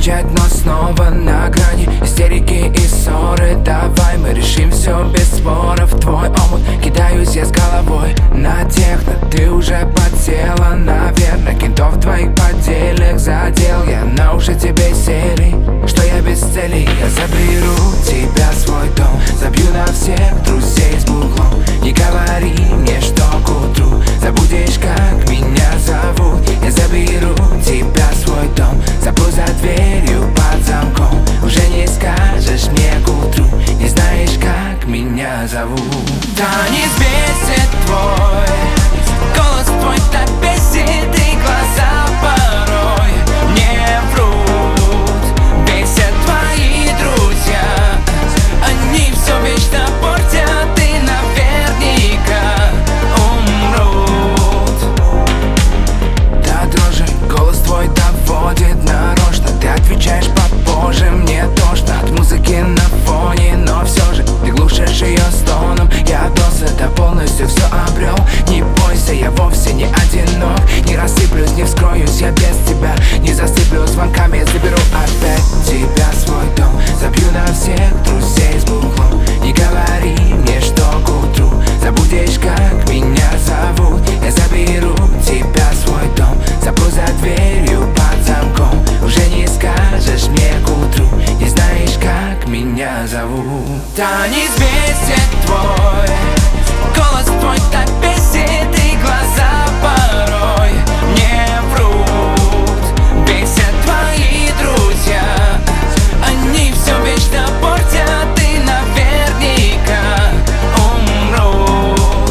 начать, но снова на грани истерики и ссоры. Давай мы решим все без споров. В твой омут кидаюсь я с головой на техно. Ты уже подсела, наверное, кентов твоих поддельных задел я на уши тебе сели, что я без цели. Я заберу тебя в свой дом, забью на всех друзей с буглом. Не говори мне, что к утру забудешь, как меня зовут. Я заберу тебя в свой дом, запру за дверью под замком. Уже не скажешь мне к утру, не знаешь, как меня зовут. Танец бесит твой, голос твой так бесит, и глаза порой не врут. Бесят твои друзья, они все вечно портят и наверняка умрут. Да дрожи, голос твой доводит нарочно. Ты отвечаешь попозже, мне тошно от музыки на фоне, но все же ты глушишь ее стоном. Я досыта полностью все обрел. Не бойся, я вовсе не одинок. Не рассыплюсь, не вскроюсь я без тебя. Не засыплю звонками, заберу опять тебя в свой дом. Забью на всех друзей с буглом. Не говори мне, что к утру забудешь, как меня зовут. Я заберу тебя в свой дом, запру за дверью под замком. Уже не скажешь мне к утру, не знаешь, как меня зовут. Танец бесит твой, голос твой так бесит, и глаза порой не врут. Бесят твои друзья, они все вечно портят и наверняка умрут.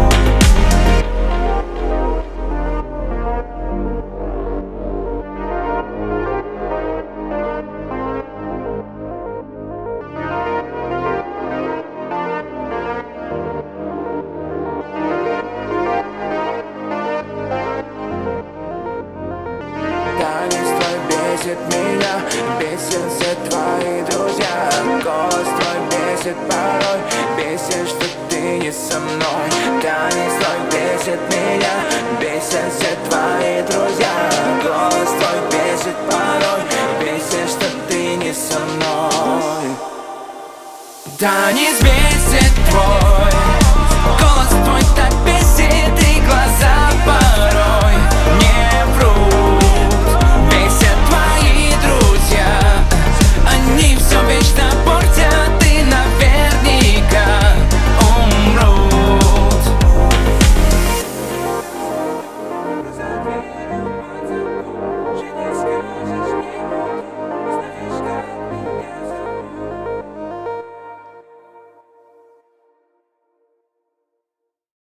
Танец твой бесит меня, бесят все твои друзья. Голос твой бесит порой, бесит, что ты не со мной. Танец твой бесит меня, бесят все твои друзья. Голос твой бесит порой, бесит, что ты не со мной. Танец бесит твой,